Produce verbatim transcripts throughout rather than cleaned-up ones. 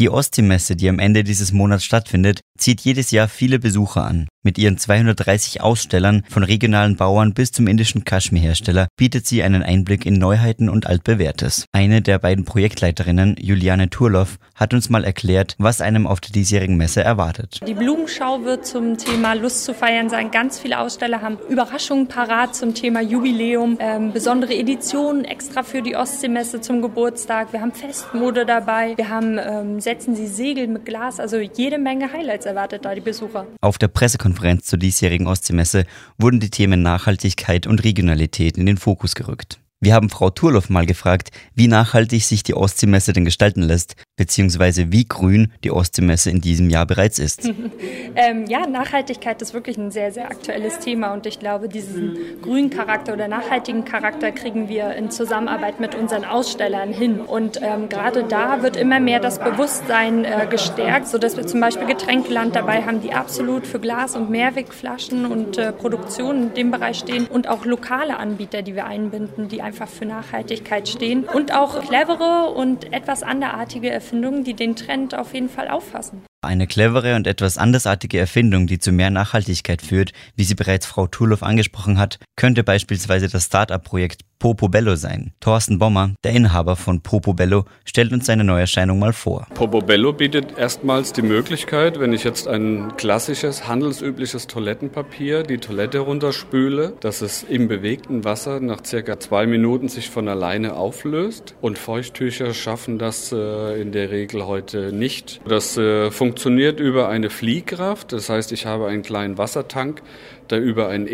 Die Ostseemesse, die am Ende dieses Monats stattfindet, zieht jedes Jahr viele Besucher an. Mit ihren zweihundertdreißig Ausstellern, von regionalen Bauern bis zum indischen Kaschmirhersteller, bietet sie einen Einblick in Neuheiten und Altbewährtes. Eine der beiden Projektleiterinnen, Juliane Turloff, hat uns mal erklärt, was einem auf der diesjährigen Messe erwartet. Die Blumenschau wird zum Thema Lust zu feiern sein. Ganz viele Aussteller haben Überraschungen parat zum Thema Jubiläum, ähm, besondere Editionen extra für die Ostseemesse zum Geburtstag. Wir haben Festmode dabei, wir haben ähm, Setzen Sie Segel mit Glas, also jede Menge Highlights erwartet da die Besucher. Auf der Pressekonferenz zur diesjährigen Ostseemesse wurden die Themen Nachhaltigkeit und Regionalität in den Fokus gerückt. Wir haben Frau Turloff mal gefragt, wie nachhaltig sich die Ostseemesse denn gestalten lässt, beziehungsweise wie grün die Ostseemesse in diesem Jahr bereits ist. ähm, ja, Nachhaltigkeit ist wirklich ein sehr, sehr aktuelles Thema und ich glaube, diesen grünen Charakter oder nachhaltigen Charakter kriegen wir in Zusammenarbeit mit unseren Ausstellern hin. Und ähm, gerade da wird immer mehr das Bewusstsein äh, gestärkt, sodass wir zum Beispiel Getränkeland dabei haben, die absolut für Glas- und Mehrwegflaschen und äh, Produktion in dem Bereich stehen und auch lokale Anbieter, die wir einbinden, die einfach für Nachhaltigkeit stehen und auch clevere und etwas anderartige Erfindungen, die den Trend auf jeden Fall auffassen. Eine clevere und etwas andersartige Erfindung, die zu mehr Nachhaltigkeit führt, wie sie bereits Frau Turloff angesprochen hat, könnte beispielsweise das Start-up-Projekt Popobello sein. Thorsten Bommer, der Inhaber von Popobello, stellt uns seine Neuerscheinung mal vor. Popobello bietet erstmals die Möglichkeit, wenn ich jetzt ein klassisches, handelsübliches Toilettenpapier die Toilette runterspüle, dass es im bewegten Wasser nach circa zwei Minuten sich von alleine auflöst. Und Feuchttücher schaffen das äh, in der Regel heute nicht. Das äh, funktioniert über eine Fliehkraft, das heißt, ich habe einen kleinen Wassertank, der über einen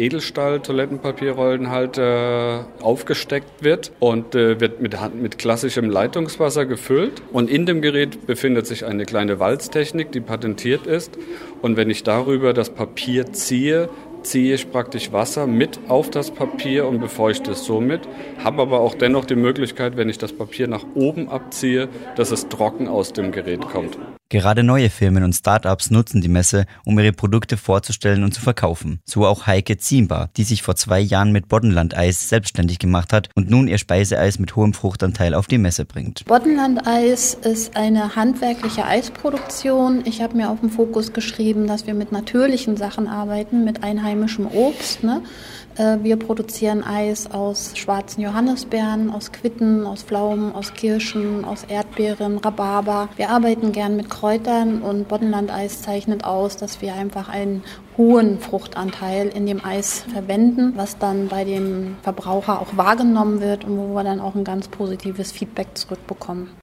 Edelstahl-Toilettenpapierrollenhalter aufgesteckt wird und äh, wird mit, mit klassischem Leitungswasser gefüllt. Und in dem Gerät befindet sich eine kleine Walztechnik, die patentiert ist. Und wenn ich darüber das Papier ziehe, ziehe ich praktisch Wasser mit auf das Papier und befeuchte es somit, habe aber auch dennoch die Möglichkeit, wenn ich das Papier nach oben abziehe, dass es trocken aus dem Gerät kommt. Gerade neue Firmen und Startups nutzen die Messe, um ihre Produkte vorzustellen und zu verkaufen. So auch Heike Ziembar, die sich vor zwei Jahren mit Boddenlandeis selbstständig gemacht hat und nun ihr Speiseeis mit hohem Fruchtanteil auf die Messe bringt. Boddenlandeis ist eine handwerkliche Eisproduktion. Ich habe mir auf den Fokus geschrieben, dass wir mit natürlichen Sachen arbeiten, mit einheimischem Obst, ne? Wir produzieren Eis aus schwarzen Johannisbeeren, aus Quitten, aus Pflaumen, aus Kirschen, aus Erdbeeren, Rhabarber. Wir arbeiten gern mit Kräutern und Boddenlandeis zeichnet aus, dass wir einfach einen hohen Fruchtanteil in dem Eis verwenden, was dann bei dem Verbraucher auch wahrgenommen wird und wo wir dann auch ein ganz positives Feedback zurückbekommen.